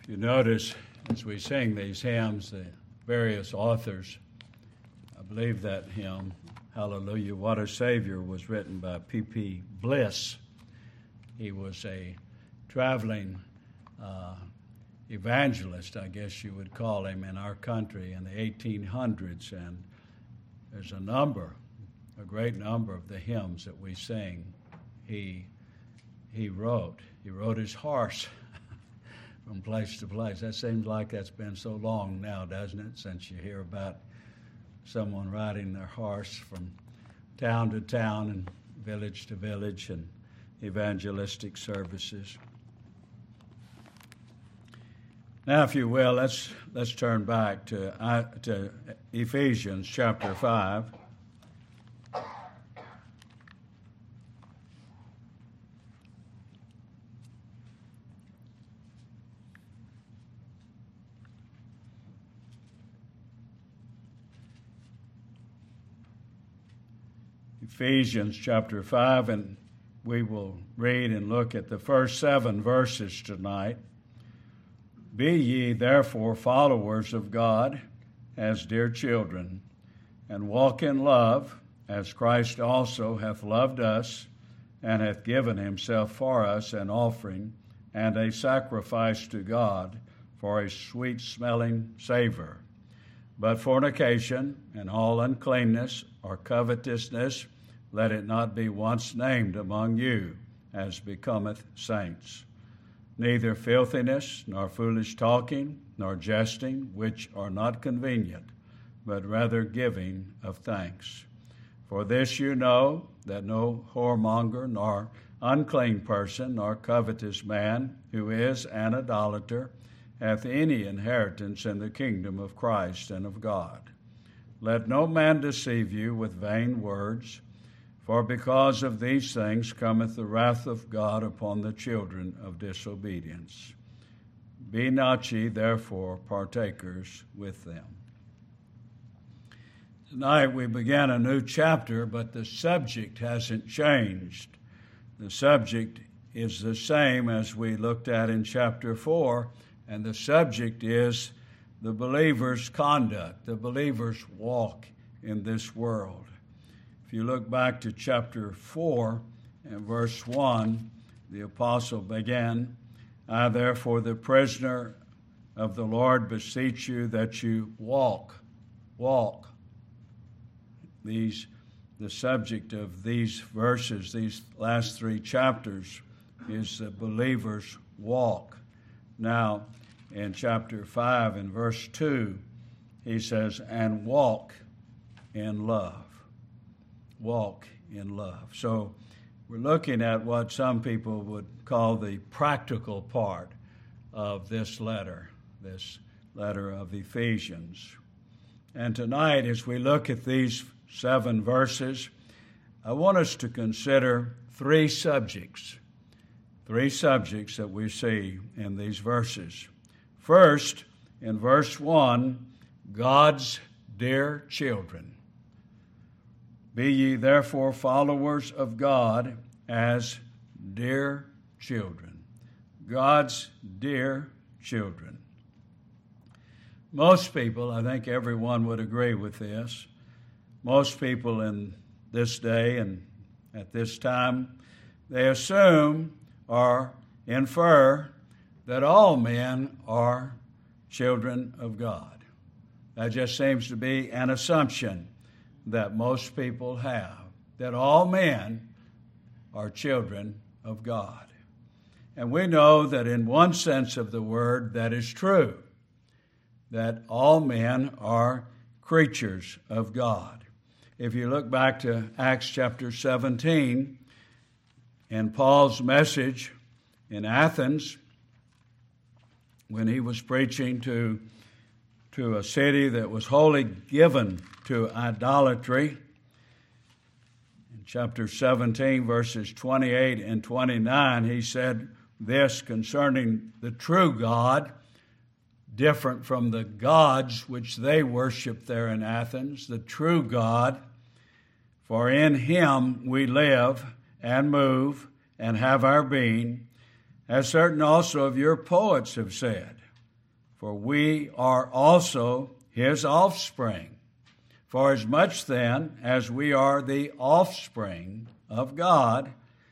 You notice as we sing these hymns, the various authors, I believe that hymn, Hallelujah, What a Savior, was written by P.P. Bliss. He was a traveling evangelist, I guess you would call him, in our country in the 1800s, and there's a great number of the hymns that we sing he wrote. He rode his horse from place to place. That seems like that's been so long now, doesn't it, since you hear about someone riding their horse from town to town and village to village and evangelistic services. Now, if you will, let's turn back to Ephesians chapter 5. Ephesians chapter 5, and we will read and look at the first 7 verses tonight. Be ye therefore followers of God as dear children, and walk in love, as Christ also hath loved us, and hath given himself for us an offering and a sacrifice to God for a sweet-smelling savor. But fornication and all uncleanness or covetousness, let it not be once named among you, as becometh saints. Neither filthiness, nor foolish talking, nor jesting, which are not convenient, but rather giving of thanks. For this you know, that no whoremonger, nor unclean person, nor covetous man, who is an idolater, hath any inheritance in the kingdom of Christ and of God. Let no man deceive you with vain words, for because of these things cometh the wrath of God upon the children of disobedience. Be not ye therefore partakers with them. Tonight we began a new chapter, but the subject hasn't changed. The subject is the same as we looked at in chapter 4, and the subject is the believer's conduct, the believer's walk in this world. If you look back to chapter 4 and verse 1, the apostle began, I therefore, the prisoner of the Lord, beseech you that you walk. The subject of these verses, these last 3 chapters, is the believer's walk. Now, in chapter 5 and verse 2, he says, and walk in love. Walk in love. So we're looking at what some people would call the practical part of this letter of Ephesians. And tonight, as we look at these 7 verses, I want us to consider 3 subjects that we see in these verses. First, in verse 1, God's dear children. Be ye therefore followers of God as dear children. God's dear children. Most people, I think everyone would agree with this, most people in this day and at this time, they assume or infer that all men are children of God. That just seems to be an assumption that most people have, that all men are children of God. And we know that in one sense of the word that is true, that all men are creatures of God. If you look back to Acts chapter 17, in Paul's message in Athens, when he was preaching to a city that was wholly given to idolatry. In chapter 17, verses 28 and 29, he said this concerning the true God, different from the gods which they worshiped there in Athens, the true God, for in him we live and move and have our being, as certain also of your poets have said. for we are also his offspring. For as much then as we are the offspring of God,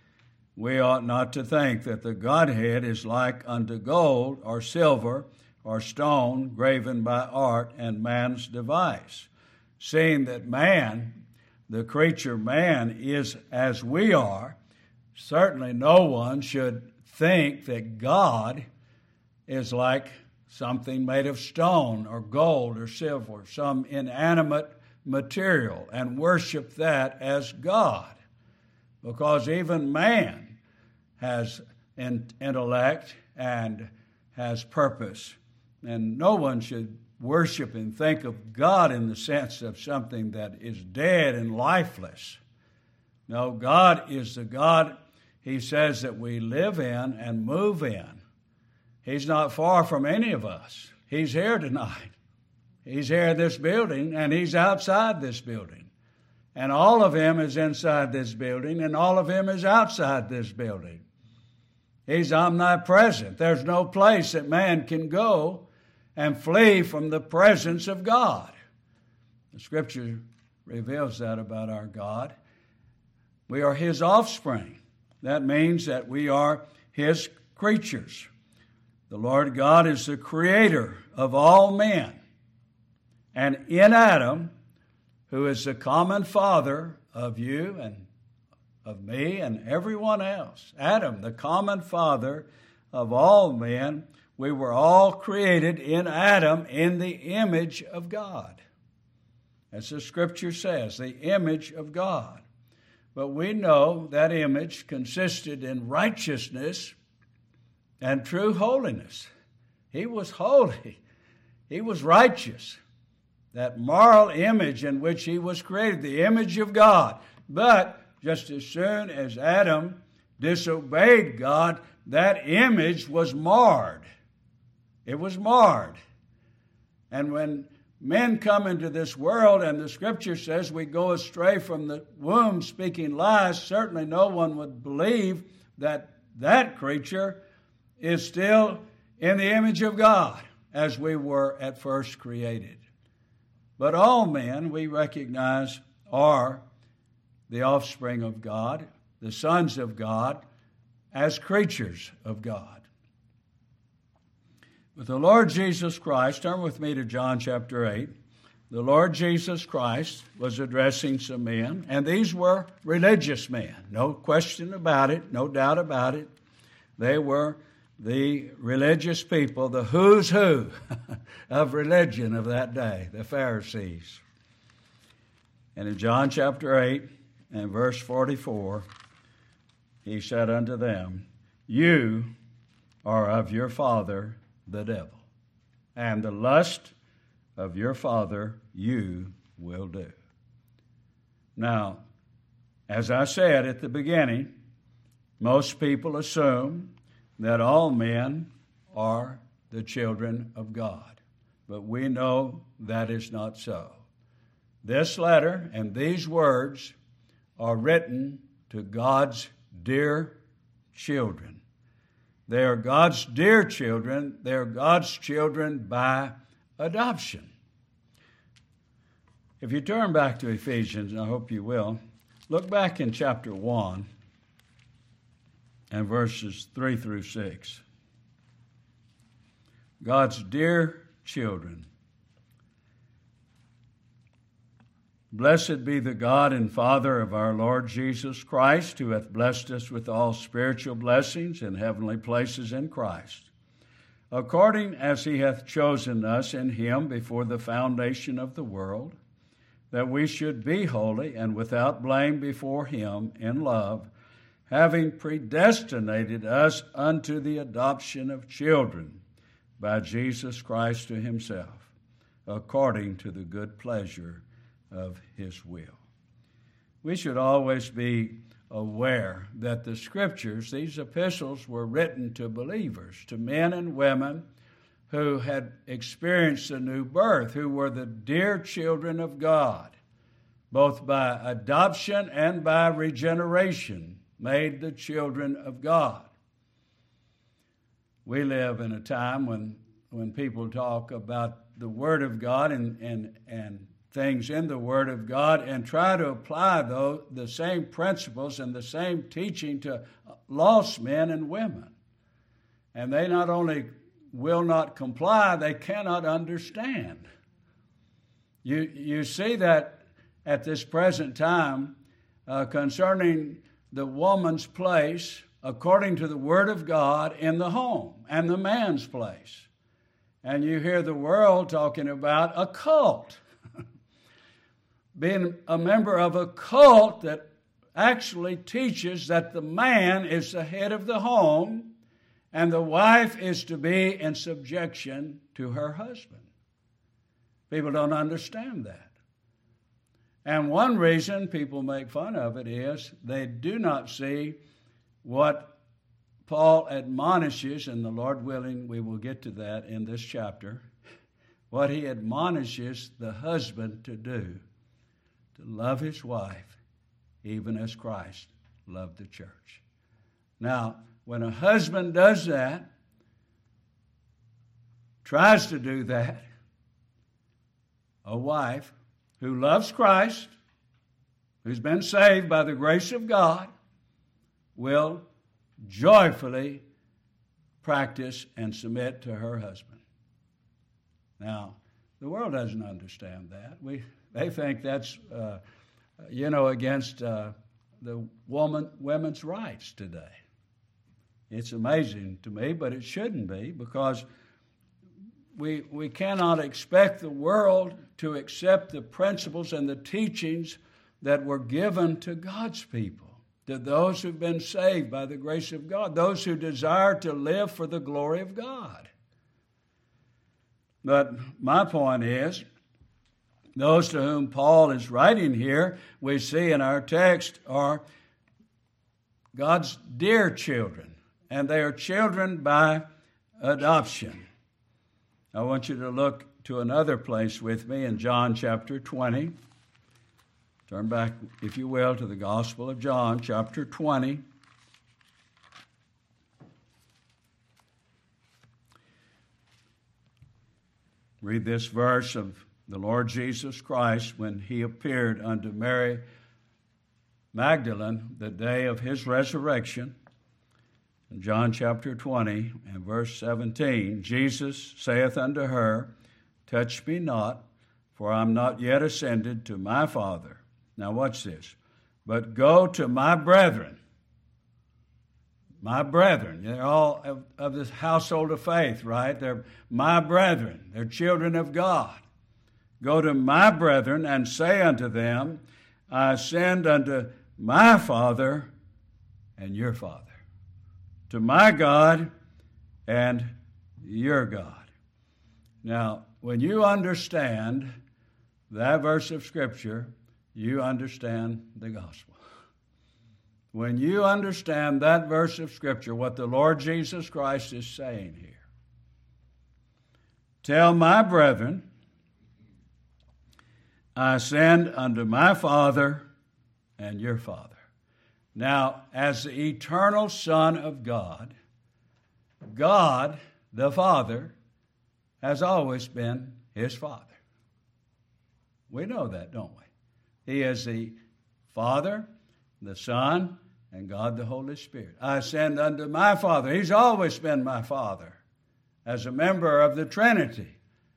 we ought not to think that the Godhead is like unto gold or silver or stone graven by art and man's device, seeing that man, the creature man, is as we are. Certainly no one should think that God is like something made of stone or gold or silver, some inanimate material, and worship that as God. Because even man has intellect and has purpose. And no one should worship and think of God in the sense of something that is dead and lifeless. No, God is the God, he says, that we live in and move in. He's not far from any of us. He's here tonight. He's here in this building, and he's outside this building. And all of him is inside this building, and all of him is outside this building. He's omnipresent. There's no place that man can go and flee from the presence of God. The Scripture reveals that about our God. We are his offspring. That means that we are his creatures. The Lord God is the creator of all men. And in Adam, who is the common father of you and of me and everyone else, Adam, the common father of all men, we were all created in Adam in the image of God. As the Scripture says, the image of God. But we know that image consisted in righteousness and true holiness. He was holy. He was righteous. That moral image in which he was created, the image of God. But just as soon as Adam disobeyed God, that image was marred. It was marred. And when men come into this world, and the Scripture says we go astray from the womb speaking lies, certainly no one would believe that that creature is still in the image of God as we were at first created. But all men, we recognize, are the offspring of God, the sons of God, as creatures of God. But the Lord Jesus Christ, turn with me to John chapter 8. The Lord Jesus Christ was addressing some men, and these were religious men. No question about it, no doubt about it. They were the religious people, the who's who of religion of that day, the Pharisees. And in John chapter 8 and verse 44, he said unto them, You are of your father the devil, and the lust of your father you will do. Now, as I said at the beginning, most people assume that all men are the children of God. But we know that is not so. This letter and these words are written to God's dear children. They are God's dear children. They are God's children by adoption. If you turn back to Ephesians, and I hope you will, look back in chapter 1 and verses 3 through 6. God's dear children. Blessed be the God and Father of our Lord Jesus Christ, who hath blessed us with all spiritual blessings in heavenly places in Christ, according as he hath chosen us in him before the foundation of the world, that we should be holy and without blame before him in love, having predestinated us unto the adoption of children by Jesus Christ to himself, according to the good pleasure of his will. We should always be aware that the Scriptures, these epistles, were written to believers, to men and women who had experienced a new birth, who were the dear children of God, both by adoption and by regeneration, made the children of God. We live in a time when when people talk about the Word of God and things in the Word of God and try to apply the same principles and the same teaching to lost men and women. And they not only will not comply, they cannot understand. You see that at this present time concerning the woman's place according to the Word of God in the home and the man's place. And you hear the world talking about a cult. Being a member of a cult that actually teaches that the man is the head of the home and the wife is to be in subjection to her husband. People don't understand that. And one reason people make fun of it is they do not see what Paul admonishes, and the Lord willing, we will get to that in this chapter, what he admonishes the husband to do, to love his wife, even as Christ loved the church. Now, when a husband does that, tries to do that, a wife who loves Christ, who's been saved by the grace of God, will joyfully practice and submit to her husband. Now, the world doesn't understand that. They think that's, against the women's rights today. It's amazing to me, but it shouldn't be, because we cannot expect the world to accept the principles and the teachings that were given to God's people, to those who've been saved by the grace of God, those who desire to live for the glory of God. But my point is, those to whom Paul is writing here, we see in our text, are God's dear children, and they are children by adoption. I want you to look to another place with me in John chapter 20. Turn back, if you will, to the Gospel of John chapter 20. Read this verse of the Lord Jesus Christ when he appeared unto Mary Magdalene the day of his resurrection. In John chapter 20 and verse 17, Jesus saith unto her, Touch me not, for I am not yet ascended to my Father. Now watch this. But go to my brethren. My brethren. They're all of this household of faith, right? They're my brethren. They're children of God. Go to my brethren and say unto them, I ascend unto my Father and your Father, to my God and your God. Now, when you understand that verse of Scripture, you understand the gospel. When you understand that verse of Scripture, what the Lord Jesus Christ is saying here, tell my brethren, I ascend unto my Father and your Father. Now, as the eternal Son of God, God, the Father, has always been his Father. We know that, don't we? He is the Father, the Son, and God the Holy Spirit. I ascend unto my Father. He's always been my Father as a member of the Trinity.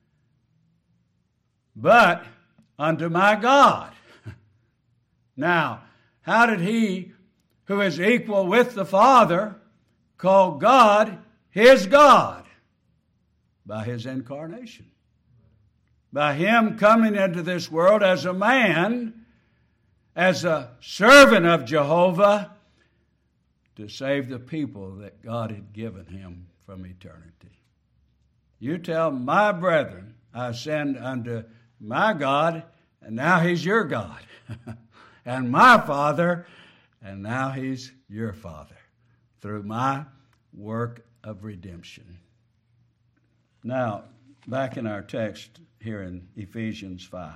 But unto my God. Now, how did he, who is equal with the Father, call God his God? By his incarnation. By him coming into this world as a man, as a servant of Jehovah, to save the people that God had given him from eternity. You tell my brethren, I ascend unto my God, and now he's your God. And my Father, and now he's your Father, through my work of redemption. Now, back in our text here in Ephesians 5.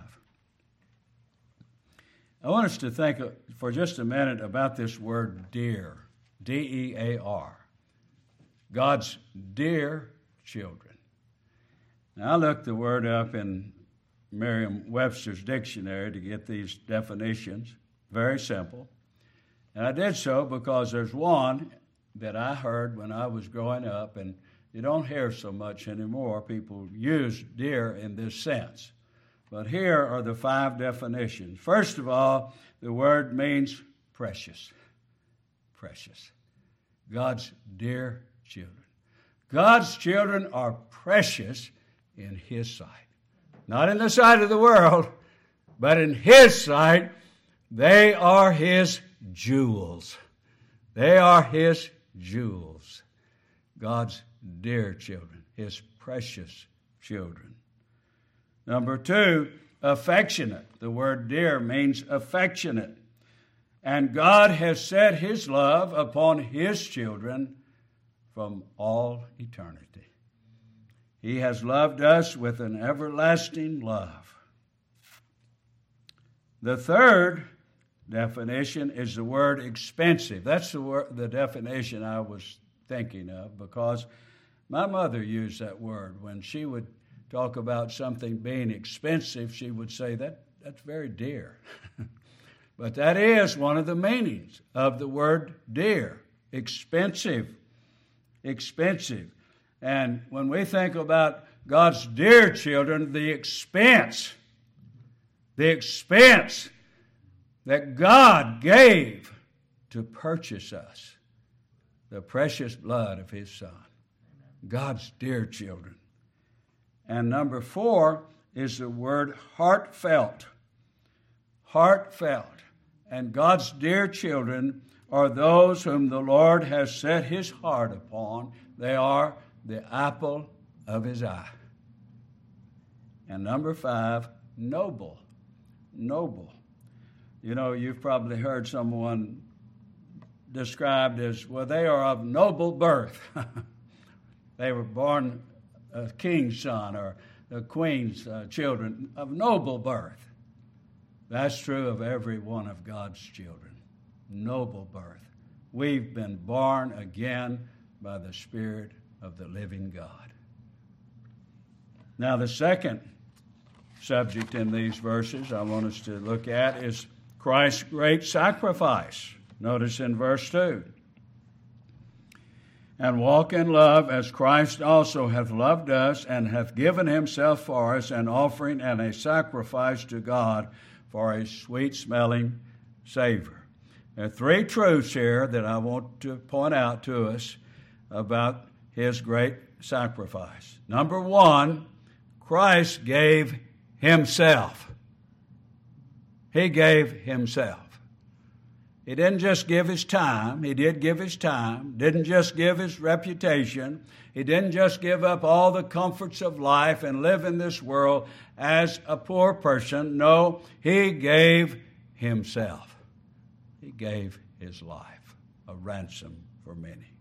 I want us to think for just a minute about this word dear, D-E-A-R. God's dear children. Now, I looked the word up in Merriam-Webster's dictionary to get these definitions. Very simple. And I did so because there's one that I heard when I was growing up, and you don't hear so much anymore. People use deer in this sense. But here are the 5 definitions. First of all, the word means precious. Precious. God's dear children. God's children are precious in His sight. Not in the sight of the world, but in His sight, they are His jewels. They are His jewels. God's dear children, His precious children. Number 2, affectionate. The word dear means affectionate. And God has set His love upon His children from all eternity. He has loved us with an everlasting love. The third definition is the word expensive. That's the definition I was thinking of, because my mother used that word. When she would talk about something being expensive, she would say, that's very dear. But that is one of the meanings of the word dear, expensive, expensive. And when we think about God's dear children, the expense that God gave to purchase us, the precious blood of His Son, God's dear children. And number 4 is the word heartfelt. Heartfelt. And God's dear children are those whom the Lord has set His heart upon. They are the apple of His eye. And number 5, noble. Noble. You know, you've probably heard someone described as, well, they are of noble birth. They were born a king's son or the queen's children of noble birth. That's true of every one of God's children. Noble birth. We've been born again by the Spirit of the living God. Now, the second subject in these verses I want us to look at is Christ's great sacrifice. Notice in verse 2. And walk in love as Christ also hath loved us and hath given Himself for us, an offering and a sacrifice to God for a sweet-smelling savor. There are 3 truths here that I want to point out to us about His great sacrifice. Number 1, Christ gave Himself. He gave Himself. He didn't just give His time. He did give His time. Didn't just give His reputation. He didn't just give up all the comforts of life and live in this world as a poor person. No, He gave Himself. He gave His life, a ransom for many.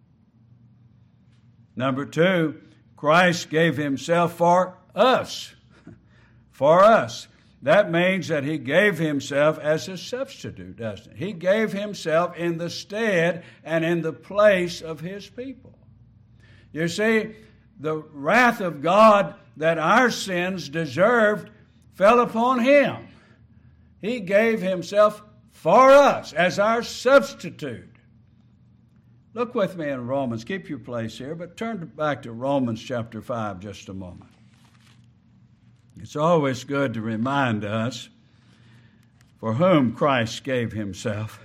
Number 2, Christ gave Himself for us. For us. That means that He gave Himself as a substitute, doesn't it? He gave Himself in the stead and in the place of His people. You see, the wrath of God that our sins deserved fell upon Him. He gave Himself for us as our substitute. Look with me in Romans. Keep your place here, but turn back to Romans chapter 5 just a moment. It's always good to remind us for whom Christ gave Himself.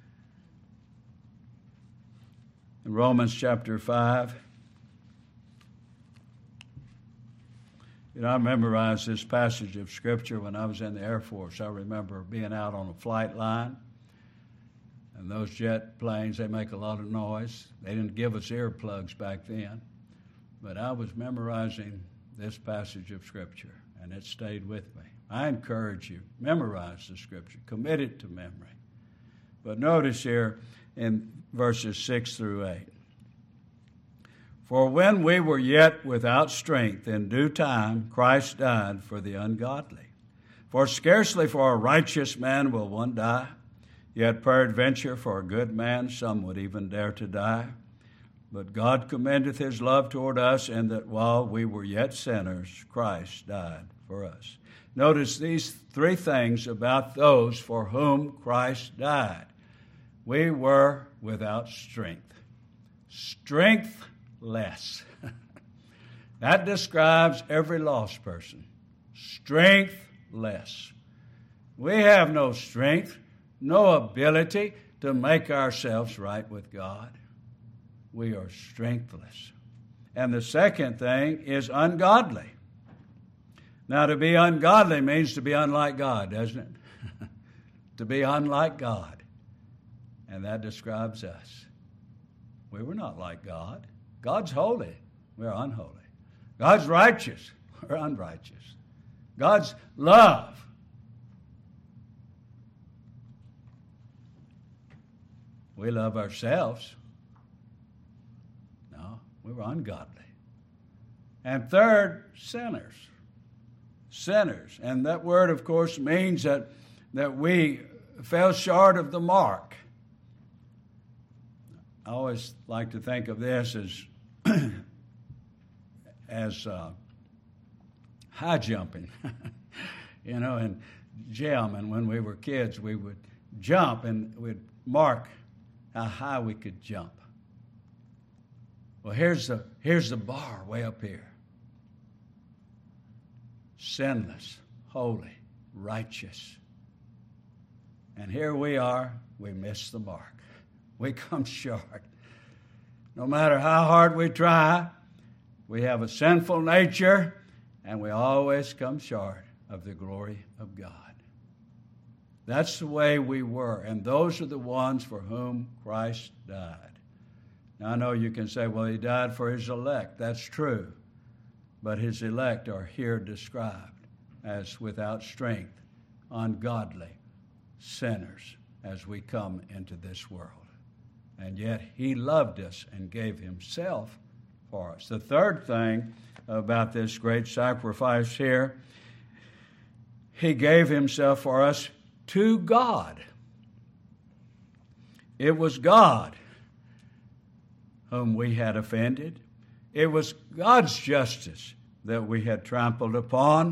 In Romans chapter 5, I memorized this passage of Scripture when I was in the Air Force. I remember being out on a flight line, and those jet planes, they make a lot of noise. They didn't give us earplugs back then, but I was memorizing this passage of Scripture, and it stayed with me. I encourage you, memorize the Scripture, commit it to memory. But notice here in verses 6 through 8. For when we were yet without strength, in due time Christ died for the ungodly. For scarcely for a righteous man will one die, yet peradventure for a good man some would even dare to die. But God commendeth his love toward us, in that while we were yet sinners, Christ died for us. Notice these three things about those for whom Christ died. We were without strength. Strengthless. That describes every lost person. Strengthless. We have no strength, no ability to make ourselves right with God. We are strengthless. And the second thing is ungodly. Now, to be ungodly means to be unlike God, doesn't it? To be unlike God. And that describes us. We were not like God. God's holy. We're unholy. God's righteous. We're unrighteous. God's love. We love ourselves. No, we were ungodly. And third, sinners. Sinners. And that word, of course, means that we fell short of the mark. I always like to think of this as high jumping. In gym, and when we were kids, we would jump and we'd mark how high we could jump. Well, here's the bar way up here. Sinless, holy, righteous. And here we are, we miss the mark. We come short. No matter how hard we try, we have a sinful nature, and we always come short of the glory of God. That's the way we were, and those are the ones for whom Christ died. Now, I know you can say, well, he died for his elect. That's true. But his elect are here described as without strength, ungodly, sinners as we come into this world. And yet he loved us and gave himself for us. The third thing about this great sacrifice here, he gave himself for us to God. It was God whom we had offended. It was God's justice that we had trampled upon.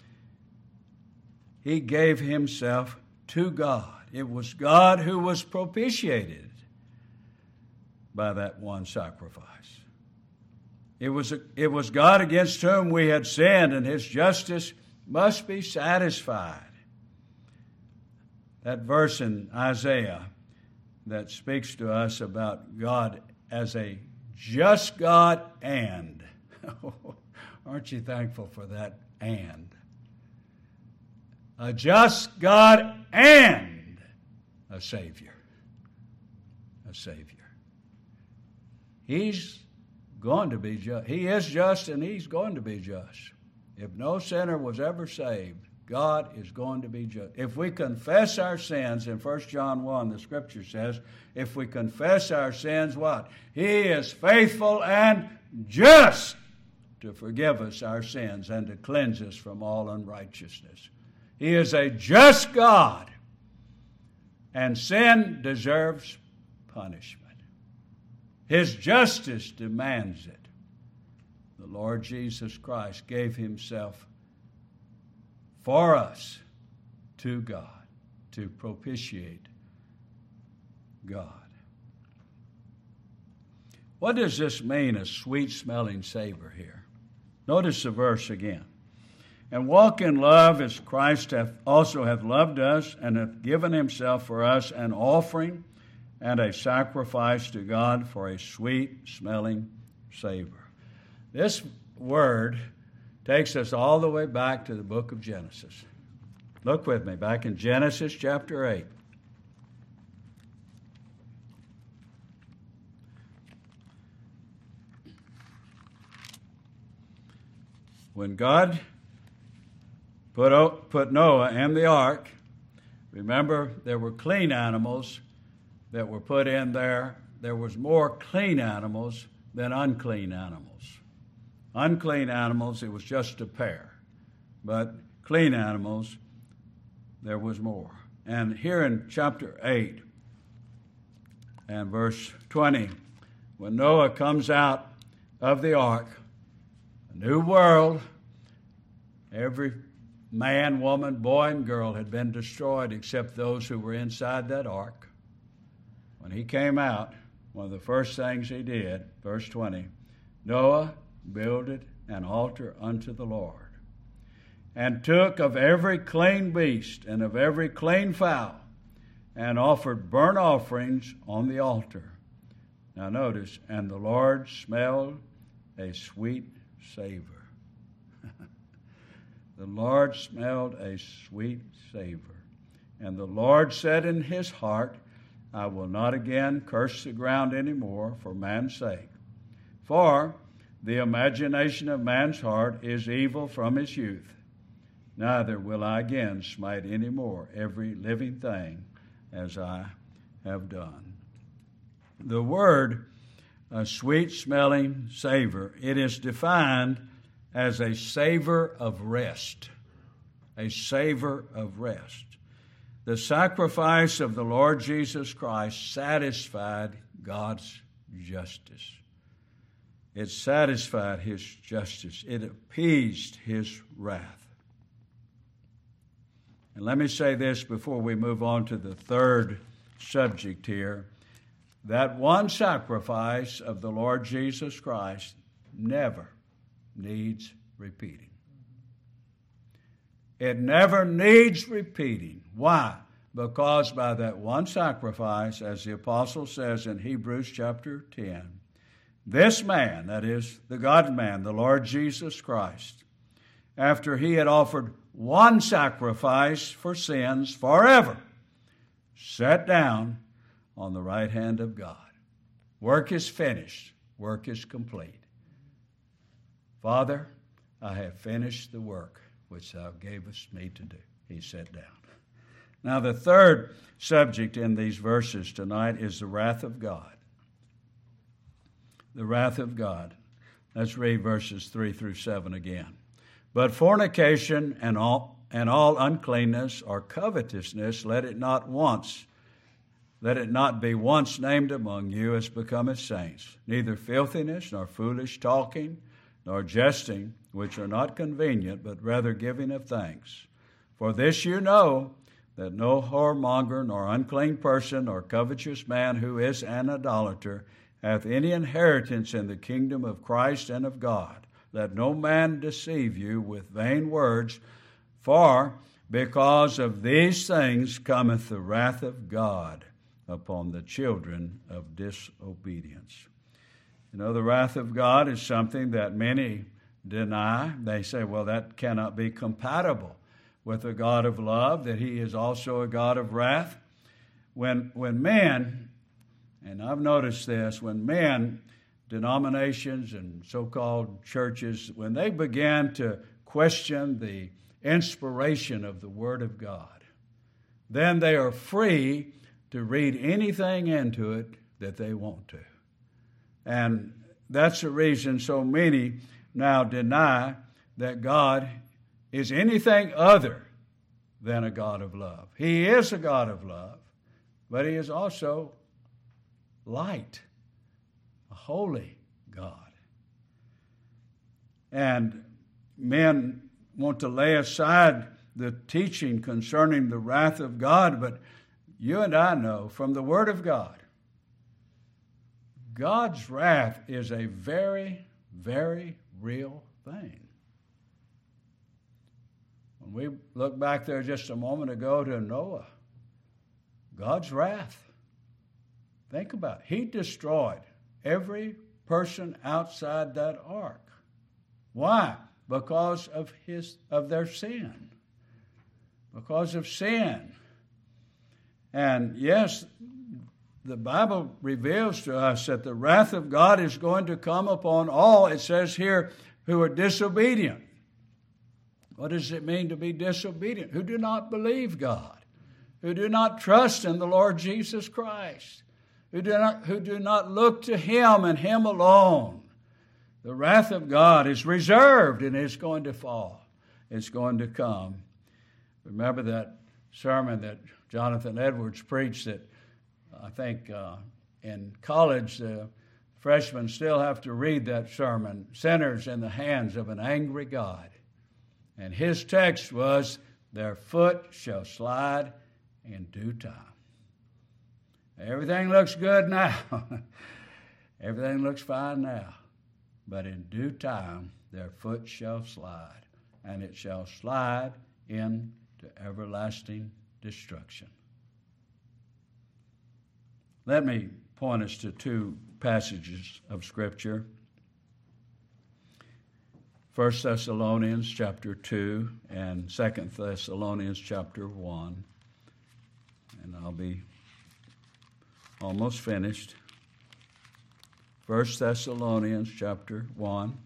He gave himself to God. It was God who was propitiated by that one sacrifice. It was God against whom we had sinned, and his justice must be satisfied. That verse in Isaiah that speaks to us about God as a just God and. Aren't you thankful for that and? A just God and a Savior. A Savior. He's going to be just. He is just, and he's going to be just. If no sinner was ever saved, God is going to be just. If we confess our sins, in 1 John 1, the Scripture says, if we confess our sins, what? He is faithful and just to forgive us our sins and to cleanse us from all unrighteousness. He is a just God, and sin deserves punishment. His justice demands it. The Lord Jesus Christ gave himself for us to God, to propitiate God. What does this mean, a sweet-smelling savor here? Notice the verse again. And walk in love as Christ also hath loved us, and hath given himself for us an offering and a sacrifice to God for a sweet-smelling savor. This word takes us all the way back to the book of Genesis. Look with me, back in Genesis chapter 8. When God put Noah in the ark, remember there were clean animals that were put in there. There was more clean animals than unclean animals. Unclean animals, it was just a pair. But clean animals, there was more. And here in chapter 8 and verse 20, when Noah comes out of the ark, a new world, every man, woman, boy, and girl had been destroyed except those who were inside that ark. When he came out, one of the first things he did, verse 20, Noah builded an altar unto the Lord, and took of every clean beast and of every clean fowl, and offered burnt offerings on the altar. Now notice, and the Lord smelled a sweet savor. The Lord smelled a sweet savor. And the Lord said in his heart, I will not again curse the ground any more for man's sake. For the imagination of man's heart is evil from his youth. Neither will I again smite any more every living thing as I have done. The word, a sweet-smelling savor, it is defined as a savor of rest. A savor of rest. The sacrifice of the Lord Jesus Christ satisfied God's justice. It satisfied his justice. It appeased his wrath. And let me say this before we move on to the third subject here. That one sacrifice of the Lord Jesus Christ never needs repeating. It never needs repeating. Why? Because by that one sacrifice, as the apostle says in Hebrews chapter 10, this man, that is the God-man, the Lord Jesus Christ, after he had offered one sacrifice for sins forever, sat down on the right hand of God. Work is finished. Work is complete. Father, I have finished the work which thou gavest me to do. He sat down. Now the third subject in these verses tonight is the wrath of God. The wrath of God. Let's read verses 3 through 7 again. But fornication and all uncleanness or covetousness, let it not be once named among you as becometh saints, neither filthiness, nor foolish talking, nor jesting, which are not convenient, but rather giving of thanks. For this you know, that no whoremonger, nor unclean person, nor covetous man who is an idolater, hath any inheritance in the kingdom of Christ and of God. Let no man deceive you with vain words, for because of these things cometh the wrath of God upon the children of disobedience. You know, the wrath of God is something that many deny. They say, well, that cannot be compatible with a God of love, that he is also a God of wrath. When men, and I've noticed this, when men, denominations and so-called churches, when they began to question the inspiration of the Word of God, then they are free to read anything into it that they want to. And that's the reason so many now deny that God is anything other than a God of love. He is a God of love, but he is also light, a holy God. And men want to lay aside the teaching concerning the wrath of God, but you and I know from the Word of God, God's wrath is a very, very real thing. When we look back there just a moment ago to Noah, God's wrath, think about it. He destroyed every person outside that ark. Why? Because of their sin. Because of sin. And yes, the Bible reveals to us that the wrath of God is going to come upon all, it says here, who are disobedient. What does it mean to be disobedient? Who do not believe God, who do not trust in the Lord Jesus Christ, who do not look to him and him alone. The wrath of God is reserved and it's going to fall. It's going to come. Remember that sermon that Jonathan Edwards preached that I think in college, the freshmen still have to read that sermon, Sinners in the Hands of an Angry God. And his text was, their foot shall slide in due time. Everything looks good now. Everything looks fine now. But in due time, their foot shall slide, and it shall slide into everlasting destruction. Let me point us to two passages of Scripture. 1 Thessalonians chapter 2 and 2 Thessalonians chapter 1. And I'll be almost finished. 1 Thessalonians chapter 1.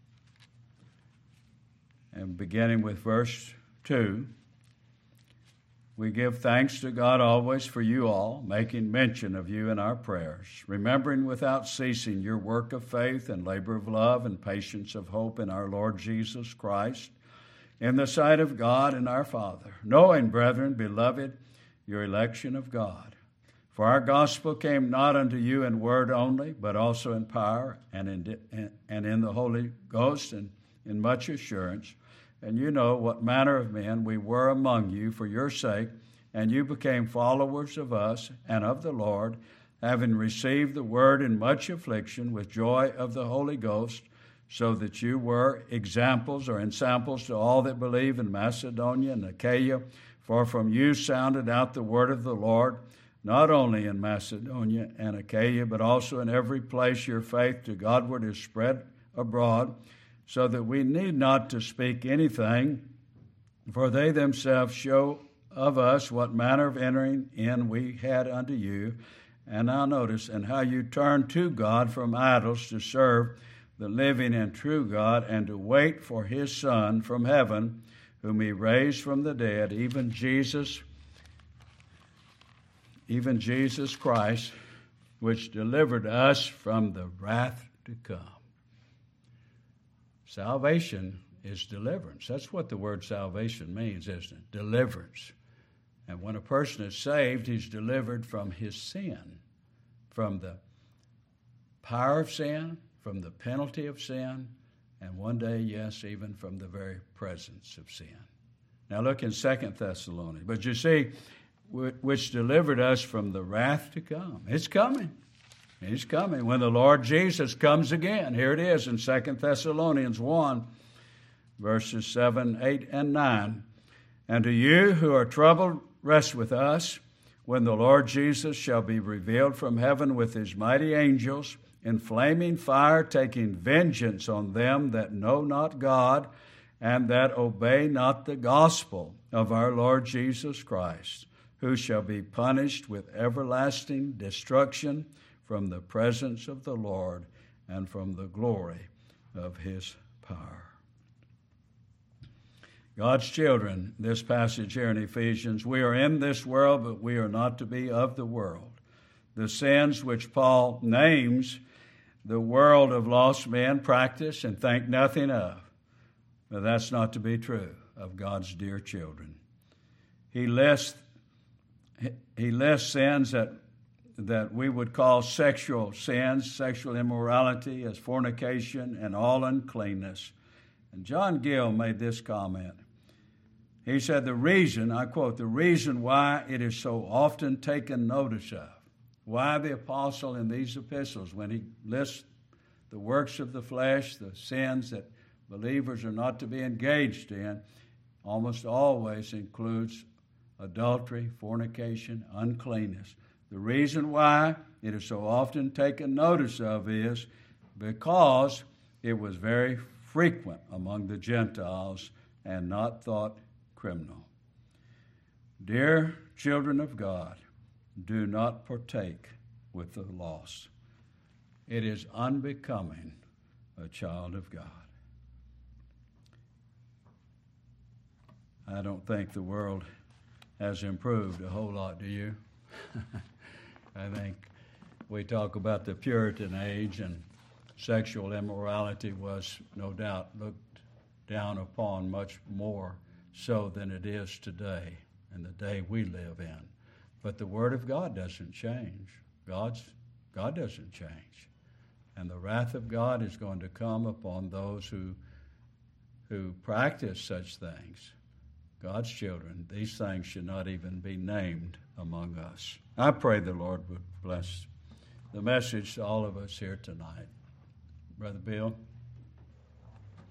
And beginning with verse 2. We give thanks to God always for you all, making mention of you in our prayers, remembering without ceasing your work of faith and labor of love and patience of hope in our Lord Jesus Christ, in the sight of God and our Father, knowing, brethren, beloved, your election of God. For our gospel came not unto you in word only, but also in power and in the Holy Ghost and in much assurance. And you know what manner of men we were among you for your sake, and you became followers of us and of the Lord, having received the word in much affliction with joy of the Holy Ghost, so that you were examples or ensamples to all that believe in Macedonia and Achaia. For from you sounded out the word of the Lord, not only in Macedonia and Achaia, but also in every place your faith to Godward is spread abroad, so that we need not to speak anything, for they themselves show of us what manner of entering in we had unto you. And now notice, and how you turned to God from idols to serve the living and true God, and to wait for his Son from heaven, whom he raised from the dead, even Jesus Christ, which delivered us from the wrath to come. Salvation is deliverance. That's what the word salvation means, isn't it? Deliverance. And when a person is saved, he's delivered from his sin, from the power of sin, from the penalty of sin, and one day, yes, even from the very presence of sin. Now look in 2 Thessalonians. But you see, which delivered us from the wrath to come. It's coming. He's coming when the Lord Jesus comes again. Here it is in 2 Thessalonians 1, verses 7, 8, and 9. And to you who are troubled, rest with us when the Lord Jesus shall be revealed from heaven with his mighty angels in flaming fire, taking vengeance on them that know not God and that obey not the gospel of our Lord Jesus Christ, who shall be punished with everlasting destruction from the presence of the Lord and from the glory of his power. God's children, this passage here in Ephesians, we are in this world, but we are not to be of the world. The sins which Paul names the world of lost men practice and think nothing of, but that's not to be true of God's dear children. He lists sins that we would call sexual sins, sexual immorality, as fornication and all uncleanness. And John Gill made this comment. He said, the reason, I quote, the reason why it is so often taken notice of, why the apostle in these epistles, when he lists the works of the flesh, the sins that believers are not to be engaged in, almost always includes adultery, fornication, uncleanness. The reason why it is so often taken notice of is because it was very frequent among the Gentiles and not thought criminal. Dear children of God, do not partake with the lost. It is unbecoming a child of God. I don't think the world has improved a whole lot, do you? I think we talk about the Puritan age, and sexual immorality was no doubt looked down upon much more so than it is today, in the day we live in. But the Word of God doesn't change. God doesn't change. And the wrath of God is going to come upon those who practice such things. God's children, these things should not even be named among us. I pray the Lord would bless the message to all of us here tonight. Brother Bill?